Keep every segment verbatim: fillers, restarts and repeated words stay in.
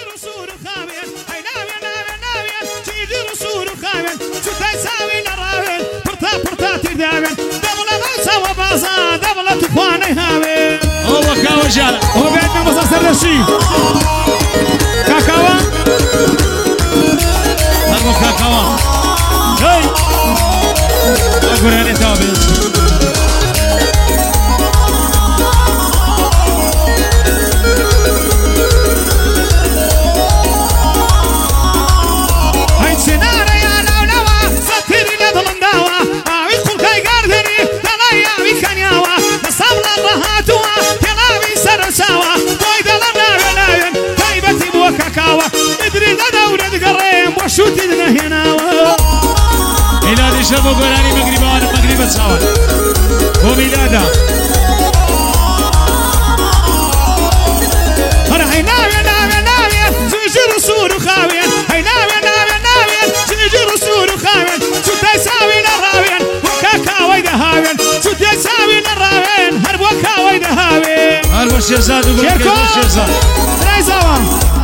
رسول خاوين هاي ناوي ناوي ناوي تيجي رسول خاوين شو تساوي لراوين برتا برتا تداوين دبلة غوصة وبازا دبلة تفاني هاوين هو كاوا جالا هو بعدنا مصاصر الشيء كاكاوا هو كاكاوا هاي أقول هني تابس شو تدنا هنا ميلاد شباب قراني مغربان مغرب تصاور هو ميلادا هنا هي ناوي ناوي ناوي تيجي رسول خاوين هي ناوي ناوي ناوي تيجي رسول خاوين شو تساوي لراوين وكاكا ويدا هاوين شو تساوي لراوين هرب وكا ويدا هاوين هرب الشيرزاد وقول كيف الشيرزاد رايزاوا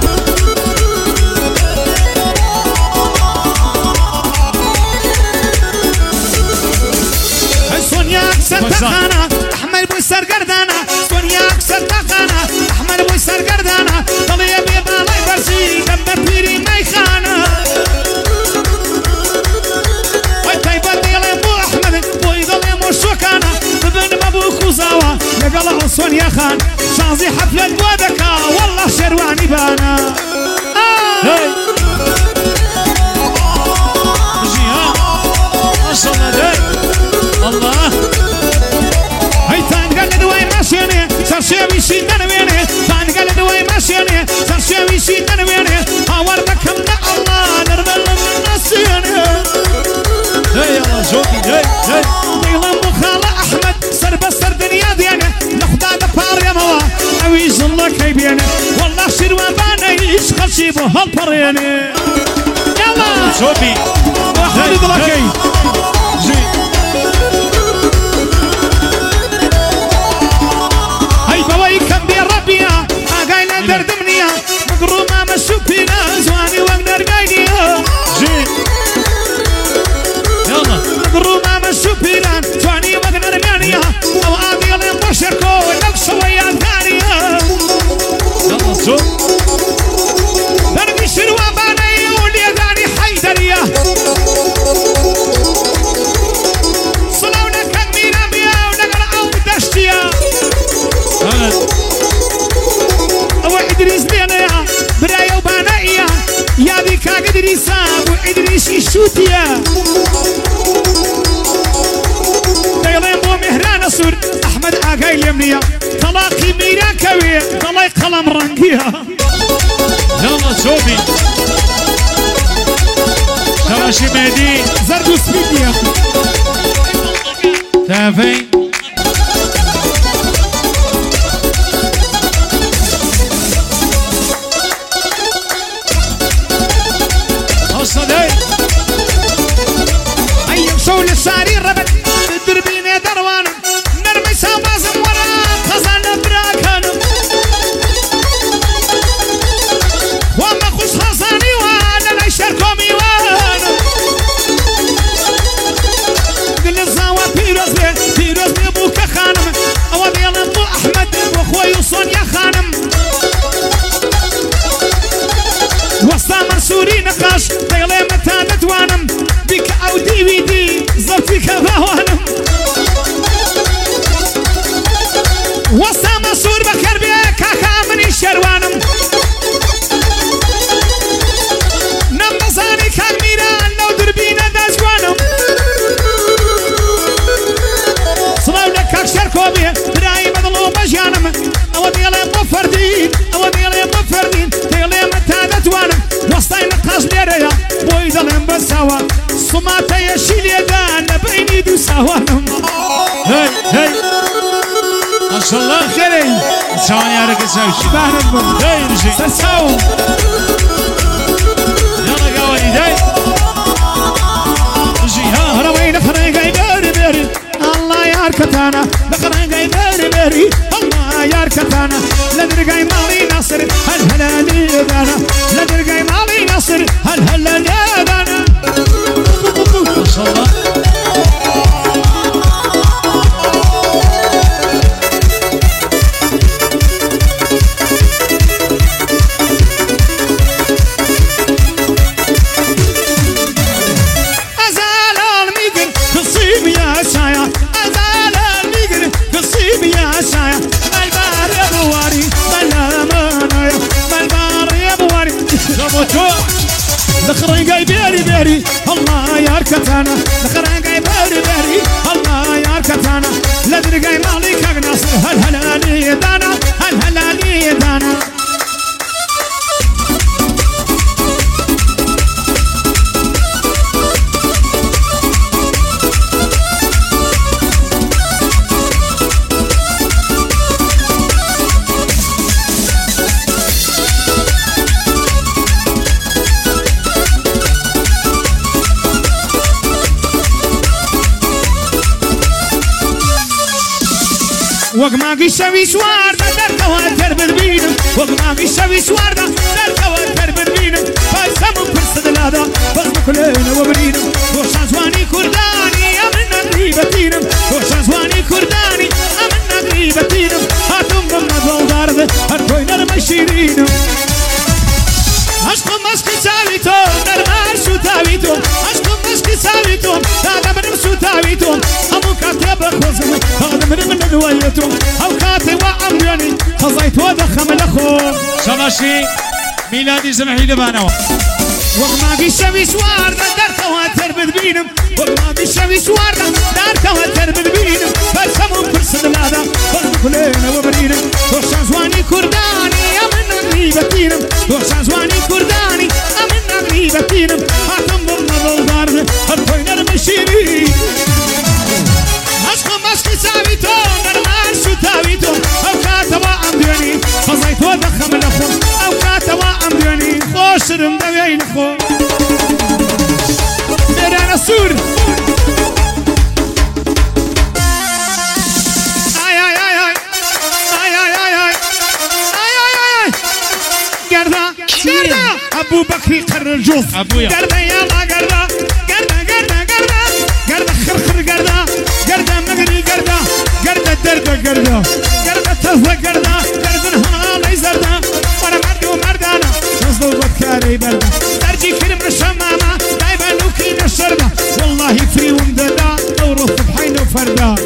سرتخانة أحمد بو سرقردانة سونياك سرتخانة أحمد بو سرقردانة طلي بيضا لا يبرسي دم بيري ميخانة ويطيب ديالي بو أحمد بو يضلي موشوكانة ببن مبو كوزاوة لقلع سونيا خان شانزي حفلة بودكا والله شرواني بانا هاي جيها أصلا داي الله هاي تانقل دوي ماشيني سرشيوي شيدن ويني تانقل دوي ماشيني سرشيوي شيدن ويني هاور بكمنا الله نرمل من نسيني هاي الله جوكي هاي هاي ديلان بخالة أحمد سر بسر دنيا ديني نخدا دفار يا موا أويز الله كيبيني والله شروان بانيش خلشي بو هالبريني يلا جوكي وخالد لكي جي دردمنيا مقرومة مشوفينا زواني واقدر قايديا جي يلا مقرومة مشوفينا زواني واقدر قايديا او عادي اللي مبشركو نقص ويا ثانية يلا شوف دربي شروع باني ولي داني حيدريا صلونا كمينا بيا ونقرأ ودشتيا إدريس دينا برايا وبانايا يا بيكا إدريسا وإدريس يشوتيا دايلين بو مهران سور أحمد عاقاي اليمنية طلاقي ميران كوي طلاق قلم رنقيها يلا شوفي شراشي مهدي زردو سبيديا ثافين أيام شول الساري ربط الدربين دروان نرمي سامازم ورا خزان براكان وما خوش خزاني وانا لا يشاركومي وانا قل الزاوة بيروز بي بيروز بي ابوك خانم او ديال ابو احمد واخوي وصونيا خانم وسطا منصوري نقاش ديالي متى نتوانم بك او دي في دي زبطيك باوانم وسطا منصور بكر بيك كاكا مني شروانم نمزاني كان ميران لو دربينا دازوانم صلاو لك شركوبي براي بدلو مجانم او ديالي مفردين او ديالي مفردين ديالي متى نتوانم وسطا نقاش ليريا بوي دلم بساوا صماتا يشيل يدان بيني دو ساوانم هاي هاي ما شاء الله خيري ثواني عليك ساوشي بانم هاي رجي سساو يلا قواني هاي رجي ها هروين خرين قاي بيري بيري الله ياركتانا بخرين قاي بيري بيري الله يار كتانا لدرقاي مالي ناصر هل هلا ليدانا لدرقاي مالي ناصر هل هلا ليدانا ما شاء الله لخرنقاي بيري بيري الله يا ركتانا لخرنقاي بيري بيري الله يا ركتانا لدرقاي مالي كاق ناصر هل هلا لي دانا هل هلا لي دانا وقماقي شوي سواردا دركا واتر بالبينم وقماقي شوي سواردا دركا واتر بالبينم فايسامو برسد لادا فزم كلنا وبرينم وشان زواني كرداني امنا غريبتينم وشان زواني كرداني امنا غريبتينم هاتم بمنا دولدارد هركوي نرمشيرينم عشقم مسكي ساويتم نرمار شو تاويتم عشقم مسكي ساويتم دادا منم شو تاويتم امو كاتب خوزم هذا من من دويتم او كاتب وعمرني خزيت ودخم الاخو شماشي ميلادي زمحي لبانوا وقماقي شوي سواردا دارتا واتر بالبينم وقماقي شوي سواردا دارتا واتر بالبينم فالسمو برسد لادا فالمكلين وبرينم وشان زواني كرداني امنا غريبتينم وشان زواني كرداني امنا غريبتينم هاتم بمنا دولدارد هركوي نرمشيري عشقم مسكي ساويتم نرمار شو تاويتم او كاتوا عمديني خزيت ودخم الاخو او كاتوا عمديني خوشرم دوين خو ميران السور اي اي اي اي اي اي اي اي اي اي اي قردا قردا ابو بكري قرر جوف ابويا قردا يلا قردا قردا قردا قردا قردا خرخر قردا قردا مقري قردا قردا دردا قردا قردا تفوى قردا قردا هالي زردا وانا مردو مردانا نصدو بكاري بردا ترجي كرم الشمامة دايما نوكين الشربة والله فري ومددا دورو فبحين وفردا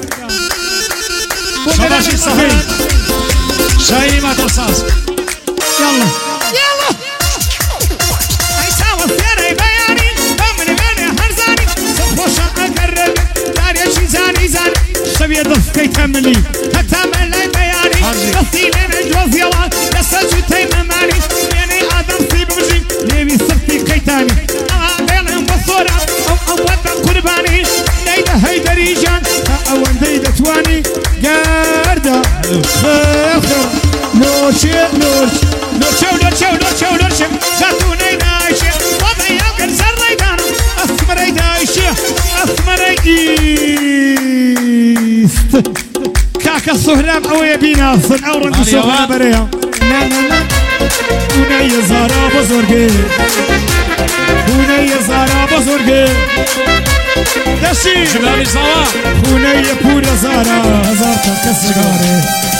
شماشي صحيح شاي ما تصاص يلا يلا اي ساوى ثيري بياني بمن بني هرزاني صفوشا اقرب داريا شي زاني زاني شبيه ضف كي تملي هتعمل لي بياني ضفتي لين الجوز يلا لسجو تيمماني يعني ادم في بمجي ليبي صفتي كيتاني اه بيلهم بصورة او او ودا قرباني ليلة هيدا ريجان او انديدة تواني قاردا خير نورشي نورش نورشو نورشو نورشو نورشو خاتوني نايشي وضعي اوكر سر ريدانا اثمري دايشي اثمري ديست كاكا الصهرام اوي بينا صن اورن بسوغنا بريا نا نا نا وني زارا بزرگي وني زارا بزرگي دشي شبابي صوا وني پورا زارا هزار تا کسگاره